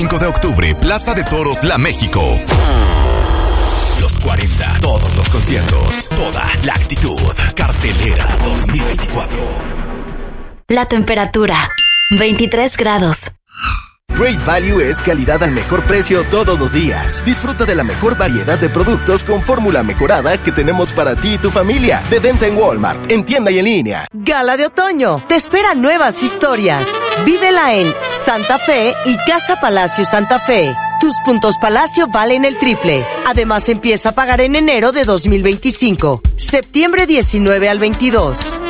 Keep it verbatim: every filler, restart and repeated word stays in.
cinco de octubre, Plaza de Toros, La México. Los cuarenta, todos los conciertos, toda la actitud. Cartelera dos mil veinticuatro. La temperatura, veintitrés grados. Great Value es calidad al mejor precio todos los días. Disfruta de la mejor variedad de productos con fórmula mejorada que tenemos para ti y tu familia. De venta en Walmart, en tienda y en línea. Gala de otoño. Te esperan nuevas historias. Vívela en Santa Fe y Casa Palacio Santa Fe. Tus puntos Palacio valen el triple. Además, empieza a pagar en enero de dos mil veinticinco. Septiembre diecinueve al veintidós.